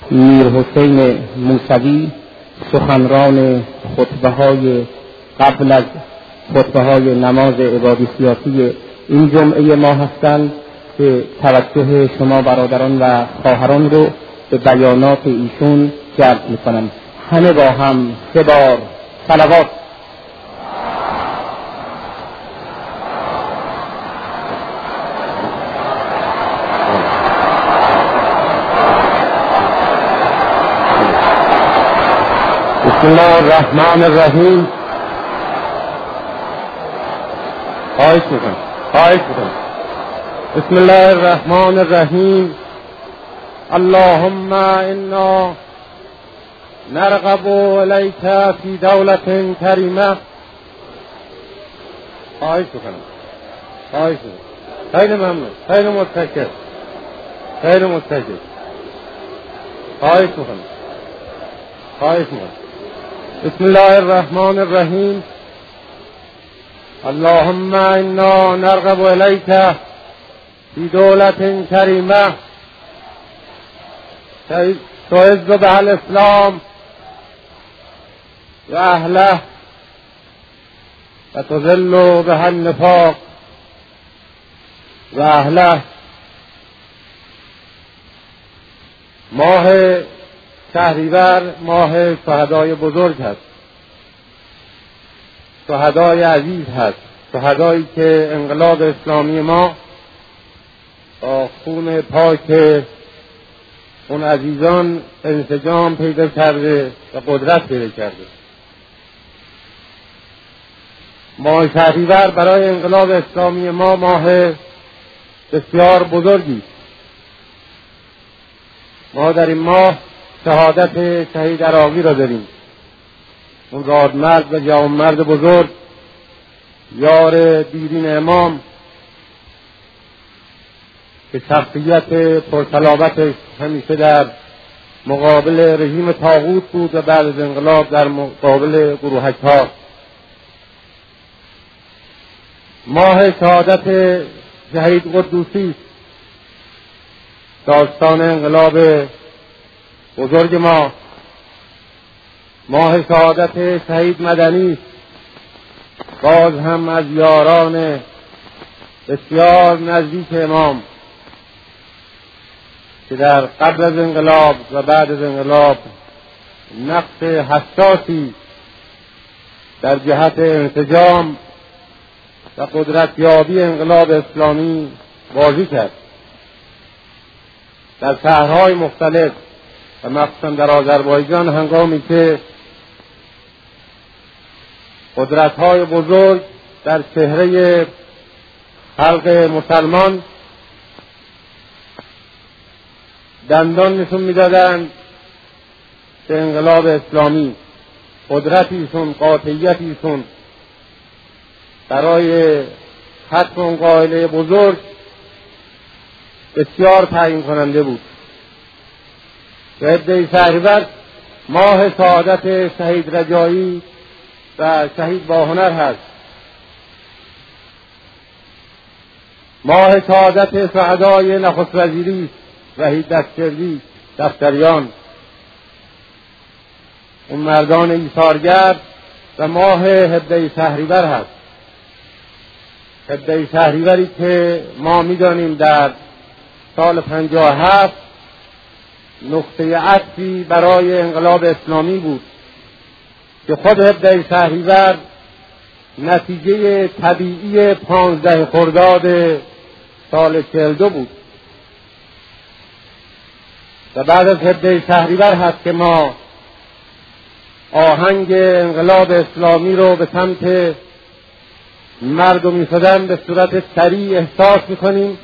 میر حسین موسوی سخنران خطبه‌های قبل از خطبه‌های نماز عبادی سیاسی این جمعه ما هستند که توجه شما برادران و خواهران رو به بیانات ایشون جلب می‌کنم. همه با هم 3 بار صلوات. بسم الله الرحمن الرحیم. خواهش میکنم. بسم الله الرحمن الرحیم. اللهم انا نرغب الیک فی دولة کریمه. خواهش میکنم. خیلی ممنون. خیلی متشکرم. خواهش میکنم. بسم الله الرحمن الرحیم. اللهم انا نرغب الیک فی دولة کریمه تعز بها الاسلام و اهله و تذل بها النفاق و اهله. ماه شهریور ماه شهدای بزرگ هست، شهدای عزیز هست، شهدایی که انقلاب اسلامی ما با خون پاک اون عزیزان انسجام پیدا کرده و قدرت پیدا کرده. ماه شهریور برای انقلاب اسلامی ما ماه بسیار بزرگی. ما در این ماه شهادت شهید عراقی را داریم، اون رادمرد و جوانمرد بزرگ، یار دیرین امام که شخصیت پرصلابتش همیشه در مقابل رژیم طاغوت بود و بعد از انقلاب در مقابل گروهک‌ها. ماه شهادت شهید قدوسی، داستان انقلاب بزرگ ما. ماه شهادت شهید مدنی، باز هم از یاران بسیار نزدیک امام که در قبل از انقلاب و بعد از انقلاب نقش حساسی در جهت انسجام و قدرتیابی انقلاب اسلامی بازی کرد. در شهرهای مختلف و مخصوصا در آذربایجان هنگامی که قدرت‌های بزرگ در چهره خلق مسلمان دندان نشون می‌دادند که انقلاب اسلامی قدرتیشون، قاطعیتیشون برای ختم اون قائله بزرگ بسیار تعیین کننده بود. عده شهریور ماه شهادت شهید رجایی و شهید باهنر هست. ماه شهادت شهدای نخست وزیری وحید دستگردی دفتریان، اون مردان ایثارگر، و ماه هده شهریور هست. هده شهریوری که ما می‌دانیم در سال 57 نقطه عطفی برای انقلاب اسلامی بود که خود هده شهریور نتیجه طبیعی 15 خرداد سال 42 بود و بعد از هده شهریور هست که ما آهنگ انقلاب اسلامی رو به سمت مردمی شدن به صورت سریع احساس میکنیم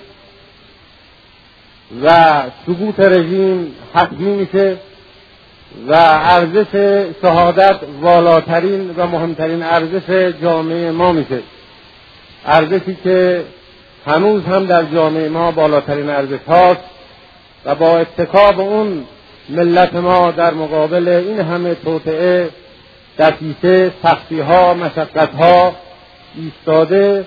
و سقوط رژیم حتمی میشه و ارزش شهادت والاترین و مهمترین ارزش جامعه ما میشه، ارزشی که هنوز هم در جامعه ما بالاترین ارزش هاست و با اتکاب اون ملت ما در مقابل این همه توطئه، دسیسه، سختی‌ها، مشقت‌ها ایستاده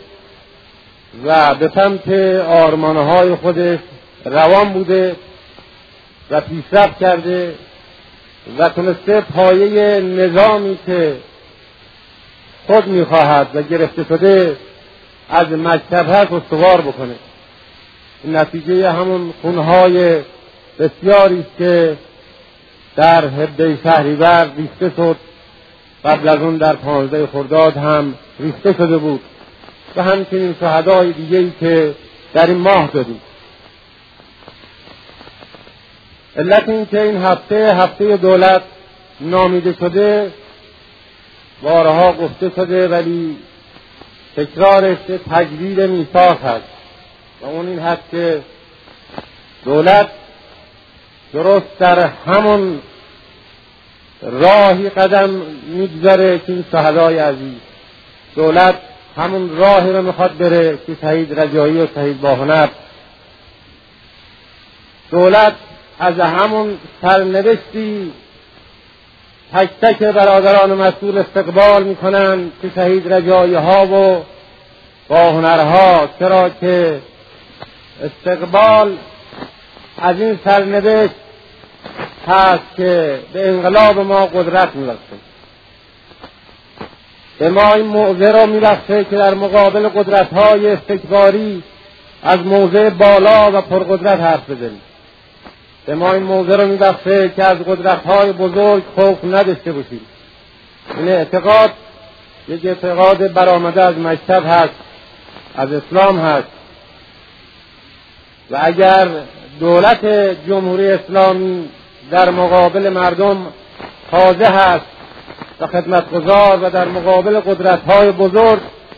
و به سمت آرمانه‌های خودش روان بوده و پیشرفت کرده و تونسته پایه نظامی که خود میخواهد و گرفته شده از مکتب هست استوار بکنه. این نتیجه همون خونهای بسیاری است که در حبه شهریور ریخته شد، قبل از اون در 15 خرداد هم ریخته شده بود و همچنین شهدای دیگه‌ای که در این ماه دادیم. علت این که این هفته دولت نامیده شده بارها گفته شده، ولی تکرارش تجدید میثاق هست و اون این هست که دولت درست در همون راهی قدم میگذاره که این شهدای عزیز، دولت همون راهی رو میخواد بره که شهید رجایی و شهید باهنر، دولت از همون سرنوشتی تک تک برادران مسئول استقبال میکنن که شهید رجایی ها و باهنرها، چرا که استقبال از این سرنوشت هست که به انقلاب ما قدرت میبخشه، به ما این موضع را میبخشه که در مقابل قدرت‌های استکباری از موضع بالا و پرقدرت حرف بزنیم، به ما این موضع را میبخشه که از قدرت‌های بزرگ خوف نداشته باشیم. این اعتقاد یک اعتقاد برآمده از مکتب هست، از اسلام هست و اگر دولت جمهوری اسلامی در مقابل مردم خاضع هست و خدمتگزار و در مقابل قدرت‌های بزرگ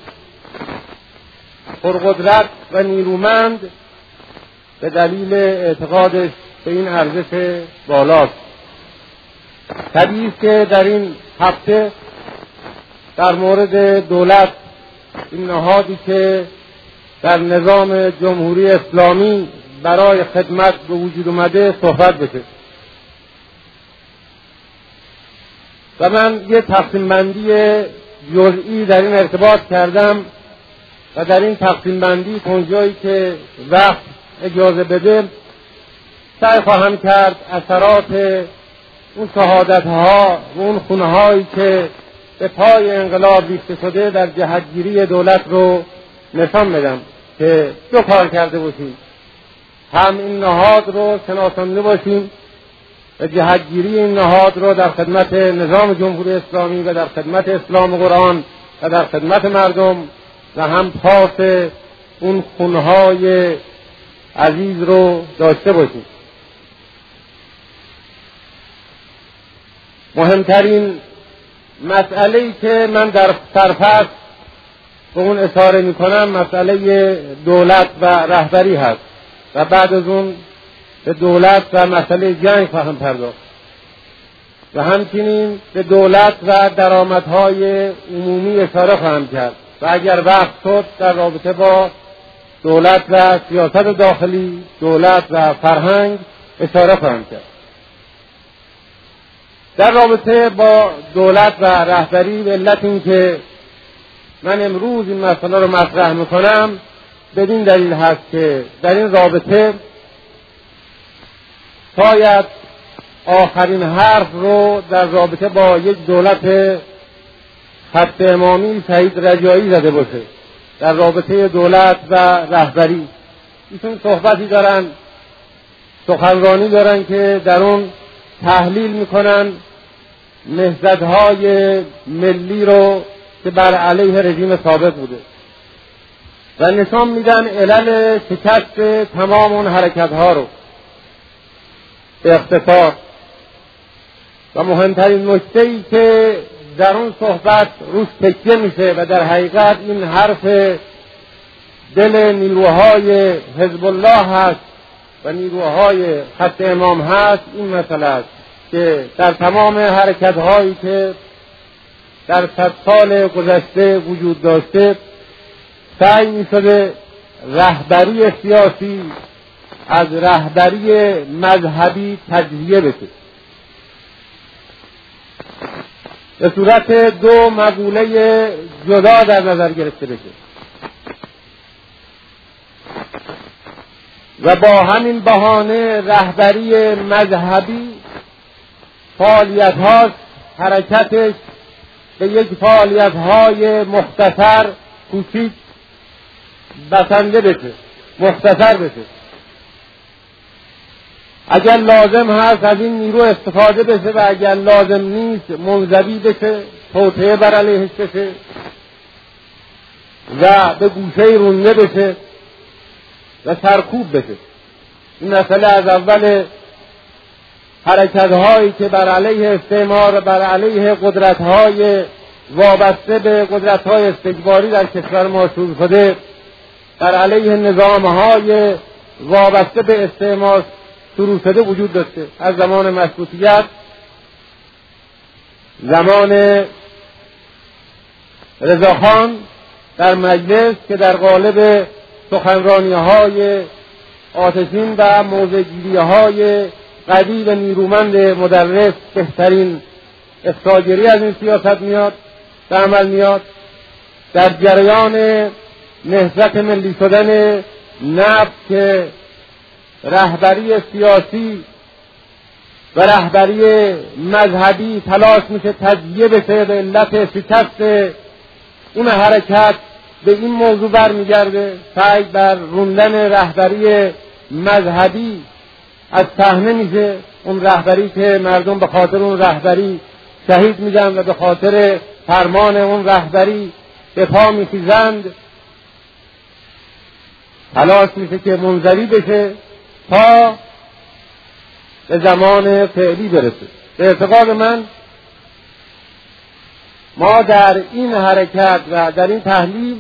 پرقدرت و نیرومند به دلیل اعتقادش به این ارزش بالاست. طبیعی است که در این هفته در مورد دولت، این نهادی که در نظام جمهوری اسلامی برای خدمت به وجود اومده، صحبت بشه و من یه تقسیم بندی جزئی در این ارتباط کردم و در این تقسیم بندی اونجایی که وقت اجازه بده سعی خواهم کرد اثرات اون شهادت‌ها و اون خونه‌هایی که به پای انقلاب ریخته شده در جهتگیری دولت رو نشان بدم که دو کار کرده باشیم، هم این نهاد رو شناسانده باشیم و جهتگیری این نهاد رو در خدمت نظام جمهوری اسلامی و در خدمت اسلام و قرآن و در خدمت مردم و هم پاس اون خونهای عزیز رو داشته باشیم. مهمترین مسئله‌ای که من در سرفصل به اون اشاره میکنم مسئله دولت و رهبری هست و بعد از اون به دولت و مسئله جنگ خواهم پرداخت و همچنین به دولت و درآمدهای عمومی اشاره خواهم کرد و اگر وقت شد در رابطه با دولت و سیاست داخلی، دولت و فرهنگ اشاره خواهم کرد. در رابطه با دولت و رهبری، به علت این که من امروز این مسئله رو مطرح میکنم بدین دلیل هست که در این رابطه شاید آخرین حرف رو در رابطه با یک دولت خط امامی شهید رجایی زده باشه. در رابطه دولت و رهبری ایشون صحبتی دارن، سخنرانی دارن که در اون تحلیل میکنن نهضت‌های ملی رو که بر علیه رژیم ثابت بوده و نشان میدن علل شکست تمام اون حرکت‌ها رو به اختصار. و مهمترین نکته‌ای که در اون صحبت روش تکیه میشه و در حقیقت این حرف دل نیروهای حزب الله هست و نیروهای خط امام هست، این مسئله است که در تمام حرکت‌هایی که در 100 سال گذشته وجود داشته سعی می‌شده رهبری سیاسی از رهبری مذهبی تجزیه بشه، به صورت دو مقوله جدا در نظر گرفته بشه و با همین بهانه رهبری مذهبی فعالیت هاست، حرکتش به یک فعالیت های مختصر کوچیک بسنده بشه، مختصر بشه. اگر لازم هست از این نیرو استفاده بشه و اگر لازم نیست منزوی بشه، توطئه بر علیهش بشه و به گوشه رونده بشه و سرکوب بشه. این مسئله از اول حرکت هایی که بر علیه استعمار، بر علیه قدرت های وابسته به قدرت های استکباری در کشور ما شروع شده، بر علیه نظام های وابسته به استعمار شروع شده وجود داشته. از زمان مشروطیت، زمان رضاخان در مجلس که در قالب سخنرانی های آتشین و موضع‌گیری های قدیر نیرومند مدرس بهترین اخراجگیری از این سیاست میاد، به عمل میاد. در جریان نهضت ملی شدن نفت که رهبری سیاسی و رهبری مذهبی تلاش میشه تجزیه بشه به علت شکست اون حرکت، به این موضوع برمیگرده، سعی بر روندن رهبری مذهبی از صحنه میشه. اون رهبری که مردم به خاطر اون رهبری شهید میدن و به خاطر فرمان اون رهبری به پا میخیزند، تلاش میشه که منزوی بشه تا به زمان فعلی برسه. به اعتقاد من ما در این حرکت و در این تحلیل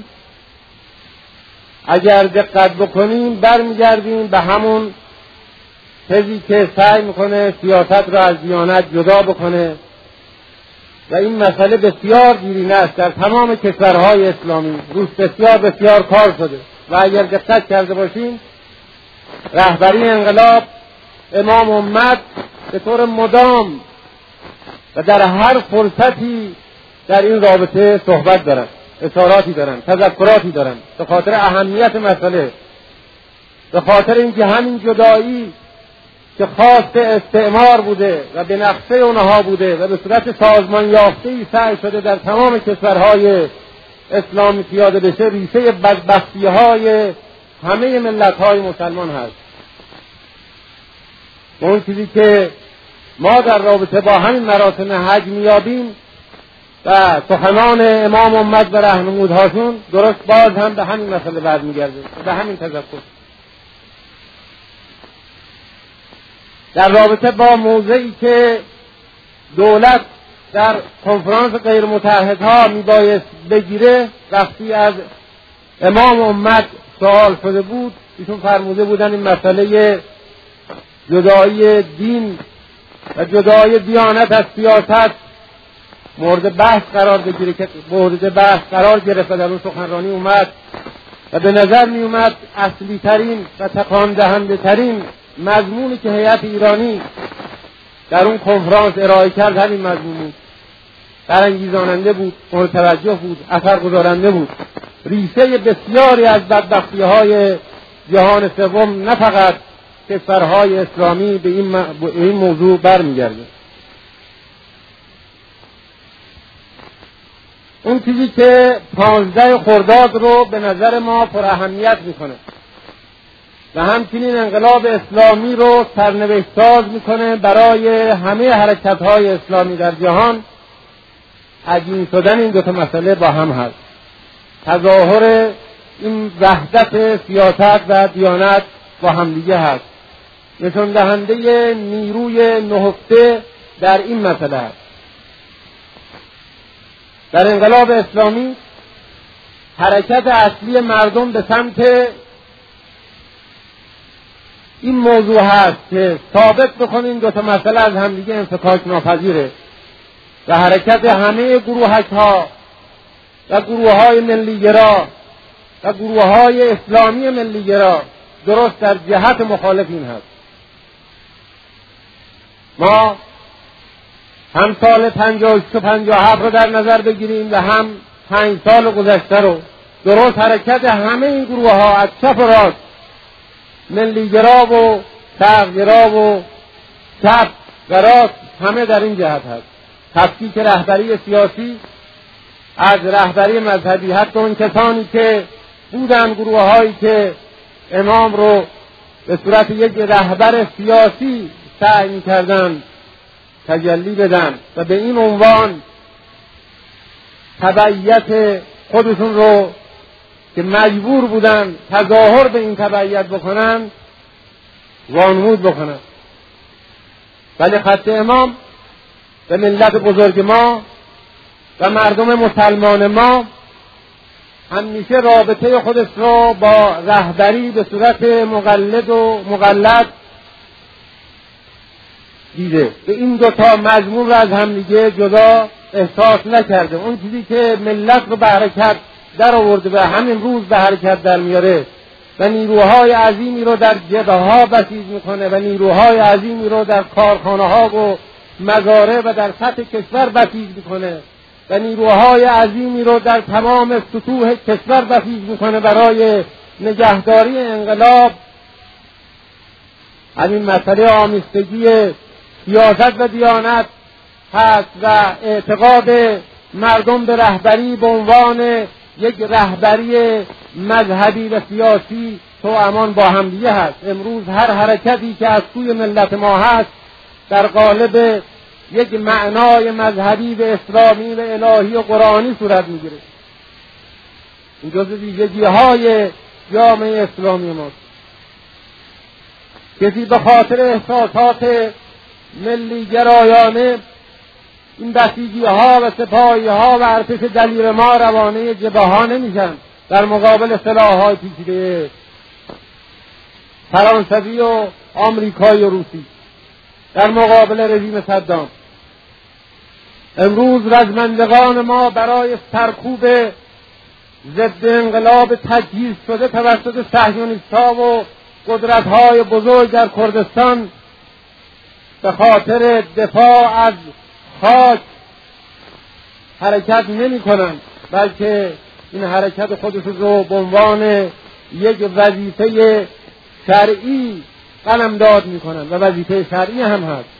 اگر دقت بکنیم برمیگردیم به همون چیزی که سعی میکنه سیاست را از دیانت جدا بکنه و این مسئله بسیار دیرینه است. در تمام کشورهای اسلامی روش بسیار بسیار کار شده و اگر دقت کرده باشیم رهبری انقلاب، امام امت به طور مدام و در هر فرصتی در این رابطه صحبت دارن، اشاراتی دارن، تذکراتی دارن به خاطر اهمیت مسئله، به خاطر اینکه همین جدایی که خواست استعمار بوده و به نقشه اونها بوده و به صورت سازمان یافته‌ای سعی شده در تمام کشورهای اسلامی پیاده بشه، ریشه بدبختی‌های همه ملت‌های مسلمان هست. اون چیزی که ما در رابطه با همین مراسم حج میابیم و سخنان امام امت و راهنمودهاشون درست باز هم به همین مسئله برمیگرده، به همین تذکر. در رابطه با موضعی که دولت در کنفرانس غیر متحدها میبایست بگیره، وقتی از امام امت سوال شده بود، ایشون فرموده بودن این مسئله جدایی دین و جدایی دیانت از سیاست مورد بحث قرار بگیره که مورد بحث قرار گرفت و در اون سخنرانی اومد و به نظر می اومد اصلی ترین و تکان دهنده ترین مضمونی که هیئت ایرانی در اون کنفرانس ارائه کرد همین مضمون بود. برانگیزاننده بود، مورد توجه بود، اثرگذارنده بود. ریشه بسیاری از بدبختی‌های جهان سوم نه فقط کشورهای اسلامی به این موضوع برمیگرده. اون چیزی که 15 خرداد رو به نظر ما پر اهمیت میکنه و همچنین انقلاب اسلامی رو سرنوشت ساز میکنه برای همه حرکت‌های اسلامی در جهان، عجین شدن این دو تا مسئله با هم هست. تظاهر این وحدت سیاست و دیانت با هم دیگه هست. نشان دهنده نیروی نهفته در این مسئله هست. در انقلاب اسلامی حرکت اصلی مردم به سمت این موضوع هست که ثابت بکنه این دو تا مسئله از همدیگه انفکاک ناپذیره و حرکت همه گروهک‌ها و گروه‌های ملی‌گرا و گروه‌های اسلامی ملی‌گرا درست در جهت مخالف این هست. ما هم سال 56 و 57 رو در نظر بگیریم و هم 5 سال گذشته رو، درست حرکت همه این گروه‌ها از چپ و راست ملیگرا و شرقگرا و چپ و راست همه در این جهت هست. تفکیک رهبری سیاسی از رهبری مذهبی، حتی اون کسانی که بودن گروه هایی که امام رو به صورت یک رهبر سیاسی سعی می‌کردن تجلی بدن و به این عنوان تبعیت خودشون رو که مجبور بودن تظاهر به این تبعیت بکنن وانمود بکنن. ولی خط امام به ملت بزرگ ما و مردم مسلمان ما همیشه رابطه خودش را با رهبری به صورت مقلد و مقلد دیده. به این دوتا مضمون را از همدیگه جدا احساس نکرده. اون چیزی که ملت رو به حرکت در آورده و همین روز به حرکت در میاره و نیروهای عظیمی رو در جبهه ها بسیج میکنه و نیروهای عظیمی رو در کارخانه ها و مزارع و در سطح کشور بسیج میکنه و نیروهای عظیمی رو در تمام سطوح کشور بسیج میکنه برای نگهداری انقلاب. همین مسئله آمیختگی سیاست و دیانت هست و اعتقاد مردم به رهبری به عنوان یک رهبری مذهبی و سیاسی توامان با همدیگه هست. امروز هر حرکتی که از سوی ملت ما هست در قالب یک معنای مذهبی و اسلامی و الهی و قرآنی صورت میگیره. این جزء ویژگی‌های جامعه اسلامی ماست. کسی به خاطر احساسات ملی گرایانه این بسیجی‌ها و سپاهی‌ها و ارتش دلیر ما روانه جبهه ها نمیشن در مقابل سلاح‌های پیچیده فرانسوی و آمریکایی و روسی، در مقابل رژیم صدام. امروز رزمندگان ما برای سرکوب ضد انقلاب تجهیز شده توسط صهیونیست‌ها و قدرت‌های بزرگ در کردستان به خاطر دفاع از خاک حرکت نمی‌کنند، بلکه این حرکت خودشون رو به عنوان یک وظیفه شرعی قلمداد می‌کنند و وظیفه شرعی هم هست.